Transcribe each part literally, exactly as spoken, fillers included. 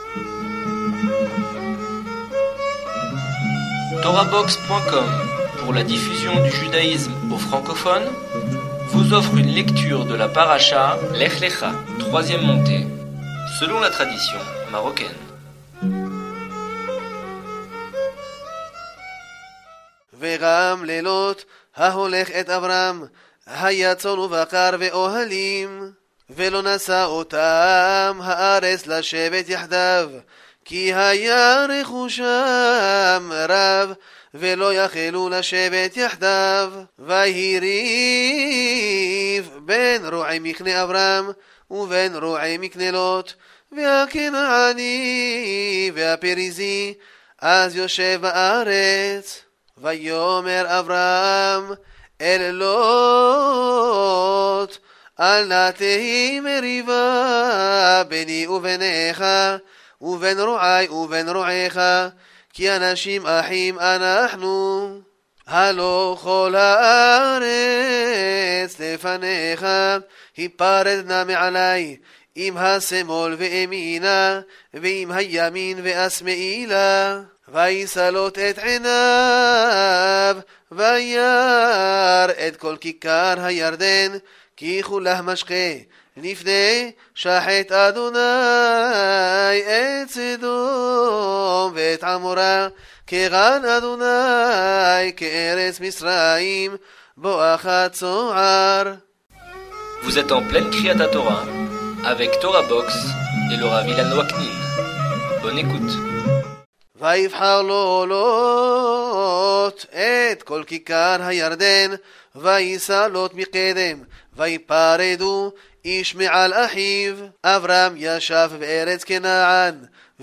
Torabox point com, pour la diffusion du judaïsme aux francophones, vous offre une lecture de la paracha Lech Lecha, troisième montée, selon la tradition marocaine. וגם לילות ההולך את אברהם, היה צאן ובקר ואוהלים, ולא נשא אותם הארץ לשבת יחדיו, כי היה רכושם רב, ולא יכלו לשבת יחדיו. ויהי ריב בין רועי מקנה אברהם ובין רועי מקנה לוט, והכנעני והפריזי אז יושב בארץ. ויאמר אברהם אל לוט, אל נא תהי מריבה ביני וביניך ובין רועי ובין רועיך, כי אנשים אחים אנחנו. הלא כל הארץ לפניך, היפרד נא מעלי, עם השמאל ואמינה, ועם הימין ואשמאילה. ויסלוט את עיניו, וירא את כל כיכר הירדן, כי כולה משכה, לפני שחט אדוני את סדום ואת עמורה, כגן אדוני כארץ מצרים בואכה צוער. Vous êtes en pleine Kriyat Torah avec Torabox et le Rav Ilan Waknin. Bonne écoute. ויבחר לו לוט את כל כיכר הירדן, וייסע לוט מקדם, ויפרדו איש מעל אחיו. אברהם ישב בארץ כנען,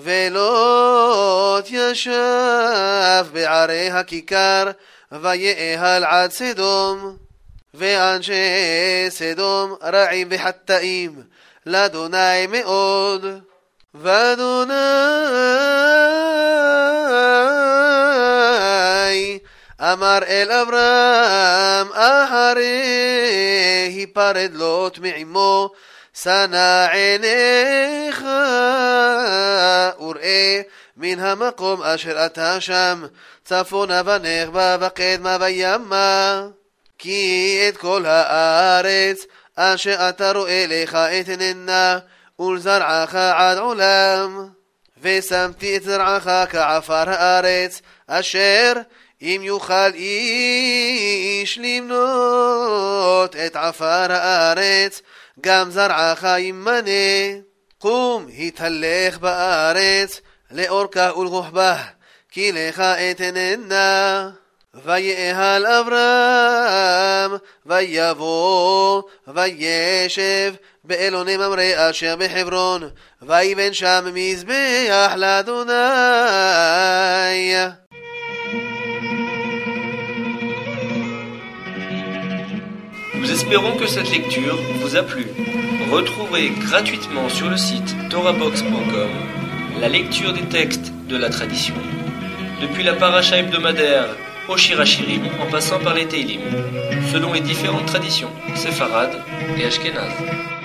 ולוט ישב בערי הכיכר, ויאהל עד סדום. ואנשי סדום רעים וחטאים לאדוני מאוד. ואדוני אמר אל אברהם אחרי היפרד לוט מעמו, שנא עיניך וראה מן המקום אשר אתה שם, צפונה ונגבה וקדמה וימה, כי את כל הארץ אשר אתה רואה לך אתננה ולזרעך עד עולם. ושמתי את זרעך כעפר הארץ, אשר אם יוכל איש למנות את עפר הארץ, גם זרעך ימנה. קום התהלך בארץ לאורכה ולרוחבה, כי לך אתננה. ויאהל אברהם ויבוא וישב באלוני ממרא אשר בחברון, ויבן שם מזבח לאדוני. Nous espérons que cette lecture vous a plu. Retrouvez gratuitement sur le site torabox point com la lecture des textes de la tradition, depuis la paracha hebdomadaire au Shir HaShirim en passant par les Teilim, selon les différentes traditions séfarades et ashkénazes.